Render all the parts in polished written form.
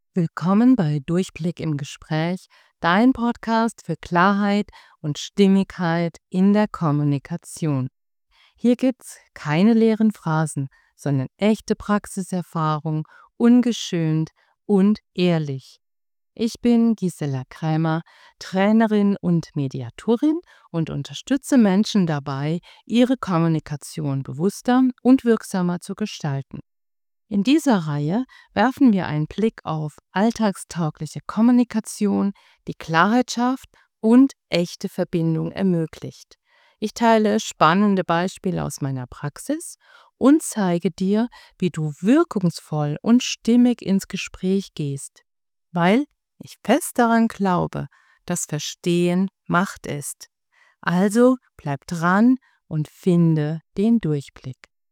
Willkommen bei Durchblick im Gespräch, dein Podcast für Klarheit und Stimmigkeit in der Kommunikation. Hier gibt's keine leeren Phrasen, sondern echte Praxiserfahrung, ungeschönt und ehrlich. Ich bin Gisela Krämer, Trainerin und Mediatorin und unterstütze Menschen dabei, ihre Kommunikation bewusster und wirksamer zu gestalten. In dieser Reihe werfen wir einen Blick auf alltagstaugliche Kommunikation, die Klarheit schafft und echte Verbindung ermöglicht. Ich teile spannende Beispiele aus meiner Praxis und zeige dir, wie du wirkungsvoll und stimmig ins Gespräch gehst, weil ich fest daran glaube, dass Verstehen Macht ist. Also bleib dran und finde den Durchblick.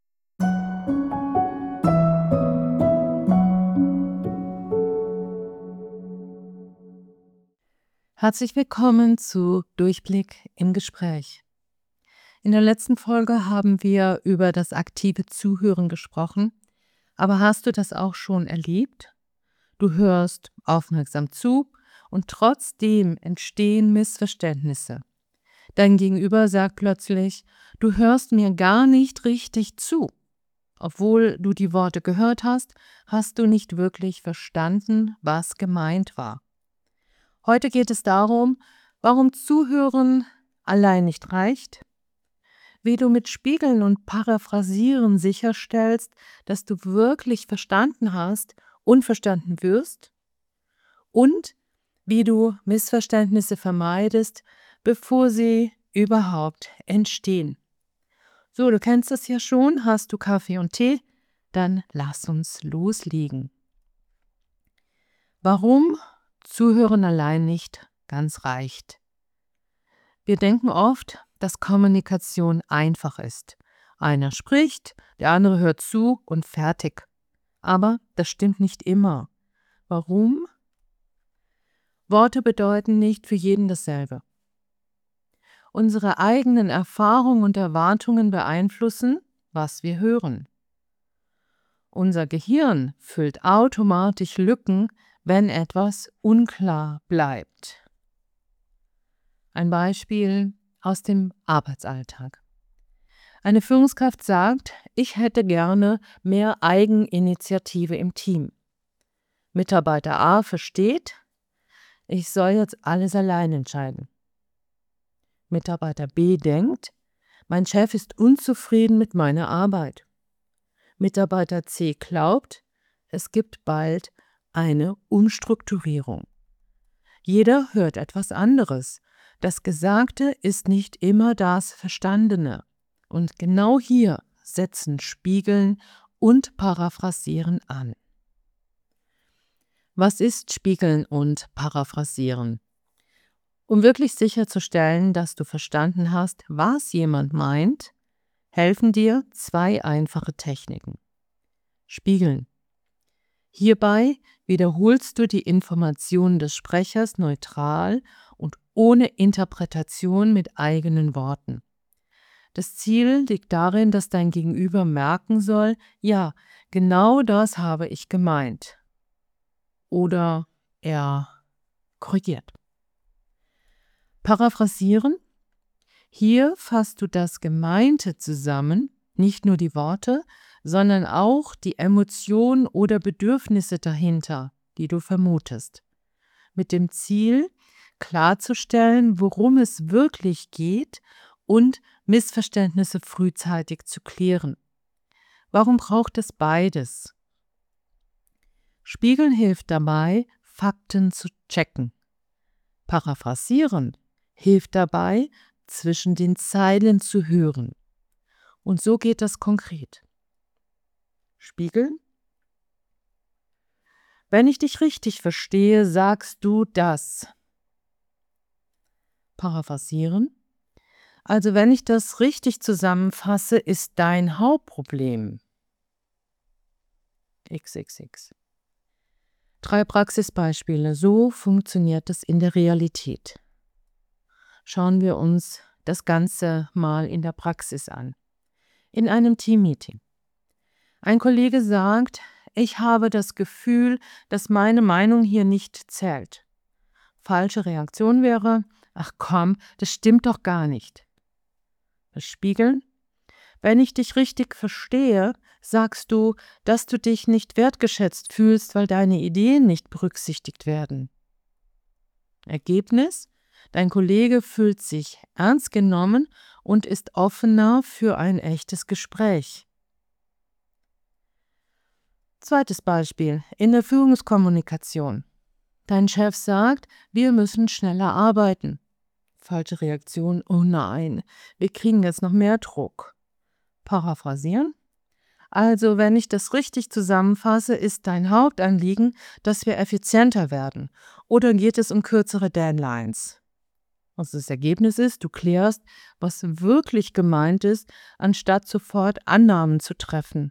Herzlich willkommen zu Durchblick im Gespräch. In der letzten Folge haben wir über das aktive Zuhören gesprochen, aber hast du das auch schon erlebt? Du hörst aufmerksam zu und trotzdem entstehen Missverständnisse. Dein Gegenüber sagt plötzlich, du hörst mir gar nicht richtig zu. Obwohl du die Worte gehört hast, hast du nicht wirklich verstanden, was gemeint war. Heute geht es darum, warum Zuhören allein nicht reicht, wie du mit Spiegeln und Paraphrasieren sicherstellst, dass du wirklich verstanden hast und verstanden wirst und wie du Missverständnisse vermeidest, bevor sie überhaupt entstehen. So, du kennst es ja schon, hast du Kaffee und Tee? Dann lass uns loslegen. Warum Zuhören allein nicht ganz reicht? Wir denken oft, dass Kommunikation einfach ist. Einer spricht, der andere hört zu und fertig. Aber das stimmt nicht immer. Warum? Worte bedeuten nicht für jeden dasselbe. Unsere eigenen Erfahrungen und Erwartungen beeinflussen, was wir hören. Unser Gehirn füllt automatisch Lücken, wenn etwas unklar bleibt. Ein Beispiel aus dem Arbeitsalltag. Eine Führungskraft sagt, ich hätte gerne mehr Eigeninitiative im Team. Mitarbeiter A versteht, ich soll jetzt alles allein entscheiden. Mitarbeiter B denkt, mein Chef ist unzufrieden mit meiner Arbeit. Mitarbeiter C glaubt, es gibt bald eine Umstrukturierung. Jeder hört etwas anderes. Das Gesagte ist nicht immer das Verstandene. Und genau hier setzen Spiegeln und Paraphrasieren an. Was ist Spiegeln und Paraphrasieren? Um wirklich sicherzustellen, dass du verstanden hast, was jemand meint, helfen dir zwei einfache Techniken. Spiegeln. Hierbei wiederholst du die Informationen des Sprechers neutral und ohne Interpretation mit eigenen Worten. Das Ziel liegt darin, dass dein Gegenüber merken soll, ja, genau das habe ich gemeint. Oder er korrigiert. Paraphrasieren. Hier fasst du das Gemeinte zusammen, nicht nur die Worte, sondern auch die Emotionen oder Bedürfnisse dahinter, die du vermutest. Mit dem Ziel, klarzustellen, worum es wirklich geht und Missverständnisse frühzeitig zu klären. Warum braucht es beides? Spiegeln hilft dabei, Fakten zu checken. Paraphrasieren hilft dabei, zwischen den Zeilen zu hören. Und so geht das konkret. Spiegeln. Wenn ich dich richtig verstehe, sagst du das. Paraphrasieren. Also wenn ich das richtig zusammenfasse, ist dein Hauptproblem XXX. 3 Praxisbeispiele. So funktioniert es in der Realität. Schauen wir uns das Ganze mal in der Praxis an. In einem Teammeeting. Ein Kollege sagt, ich habe das Gefühl, dass meine Meinung hier nicht zählt. Falsche Reaktion wäre, ach komm, das stimmt doch gar nicht. Das Spiegeln: Wenn ich dich richtig verstehe, sagst du, dass du dich nicht wertgeschätzt fühlst, weil deine Ideen nicht berücksichtigt werden. Ergebnis: Dein Kollege fühlt sich ernst genommen und ist offener für ein echtes Gespräch. Zweites Beispiel: In der Führungskommunikation. Dein Chef sagt, wir müssen schneller arbeiten. Falsche Reaktion: Oh nein, wir kriegen jetzt noch mehr Druck. Paraphrasieren: Also, wenn ich das richtig zusammenfasse, ist dein Hauptanliegen, dass wir effizienter werden. Oder geht es um kürzere Deadlines? Also das Ergebnis ist, du klärst, was wirklich gemeint ist, anstatt sofort Annahmen zu treffen.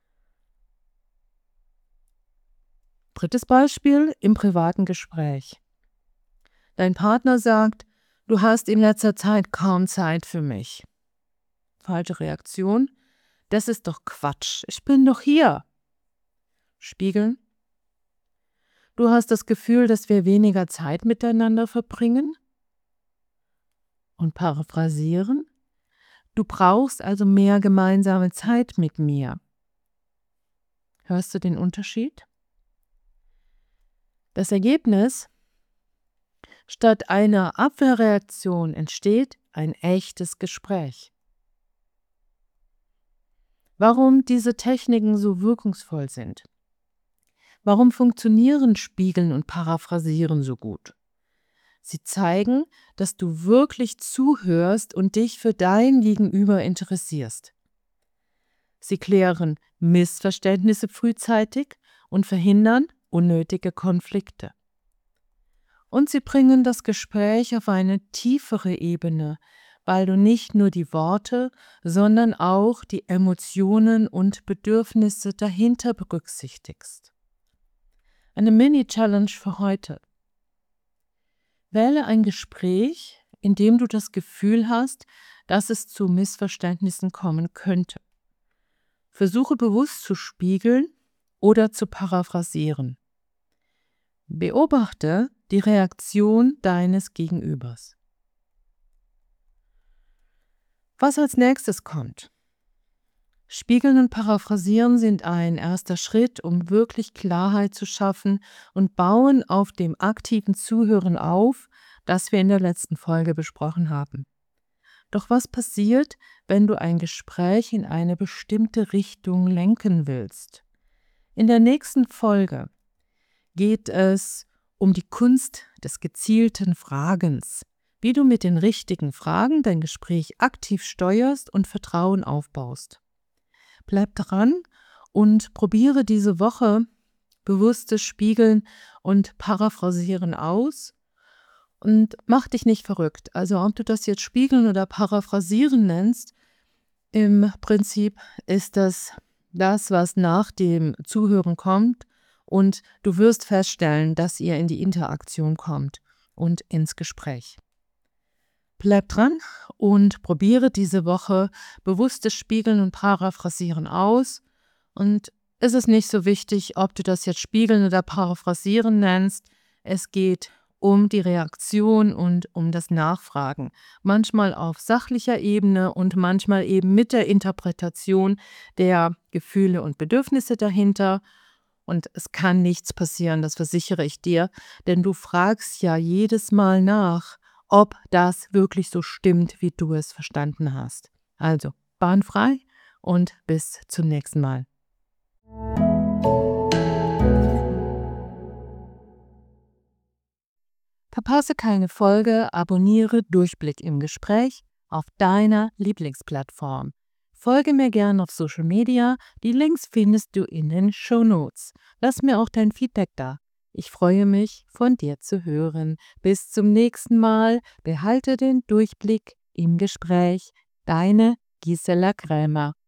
Drittes Beispiel: Im privaten Gespräch. Dein Partner sagt, du hast in letzter Zeit kaum Zeit für mich. Falsche Reaktion: Das ist doch Quatsch, ich bin doch hier. Spiegeln: Du hast das Gefühl, dass wir weniger Zeit miteinander verbringen? Und paraphrasieren: Du brauchst also mehr gemeinsame Zeit mit mir. Hörst du den Unterschied? Das Ergebnis: Statt einer Abwehrreaktion entsteht ein echtes Gespräch. Warum diese Techniken so wirkungsvoll sind? Warum funktionieren Spiegeln und Paraphrasieren so gut? Sie zeigen, dass du wirklich zuhörst und dich für dein Gegenüber interessierst. Sie klären Missverständnisse frühzeitig und verhindern unnötige Konflikte. Und sie bringen das Gespräch auf eine tiefere Ebene, weil du nicht nur die Worte, sondern auch die Emotionen und Bedürfnisse dahinter berücksichtigst. Eine Mini-Challenge für heute: Wähle ein Gespräch, in dem du das Gefühl hast, dass es zu Missverständnissen kommen könnte. Versuche bewusst zu spiegeln oder zu paraphrasieren. Beobachte die Reaktion deines Gegenübers. Was als nächstes kommt? Spiegeln und Paraphrasieren sind ein erster Schritt, um wirklich Klarheit zu schaffen und bauen auf dem aktiven Zuhören auf, das wir in der letzten Folge besprochen haben. Doch was passiert, wenn du ein Gespräch in eine bestimmte Richtung lenken willst? In der nächsten Folge geht es um die Kunst des gezielten Fragens, wie du mit den richtigen Fragen dein Gespräch aktiv steuerst und Vertrauen aufbaust. Bleib dran und probiere diese Woche bewusstes Spiegeln und Paraphrasieren aus und mach dich nicht verrückt. Also ob du das jetzt Spiegeln oder Paraphrasieren nennst, im Prinzip ist das, was nach dem Zuhören kommt, und du wirst feststellen, dass ihr in die Interaktion kommt und ins Gespräch. Bleib dran und probiere diese Woche bewusstes Spiegeln und Paraphrasieren aus. Und es ist nicht so wichtig, ob du das jetzt Spiegeln oder Paraphrasieren nennst. Es geht um die Reaktion und um das Nachfragen. Manchmal auf sachlicher Ebene und manchmal eben mit der Interpretation der Gefühle und Bedürfnisse dahinter. Und es kann nichts passieren, das versichere ich dir, denn du fragst ja jedes Mal nach, ob das wirklich so stimmt, wie du es verstanden hast. Also, bahnfrei und bis zum nächsten Mal. Verpasse keine Folge, abonniere Durchblick im Gespräch auf deiner Lieblingsplattform. Folge mir gerne auf Social Media, die Links findest du in den Shownotes. Lass mir auch dein Feedback da. Ich freue mich, von dir zu hören. Bis zum nächsten Mal. Behalte den Durchblick im Gespräch. Deine Gisela Krämer.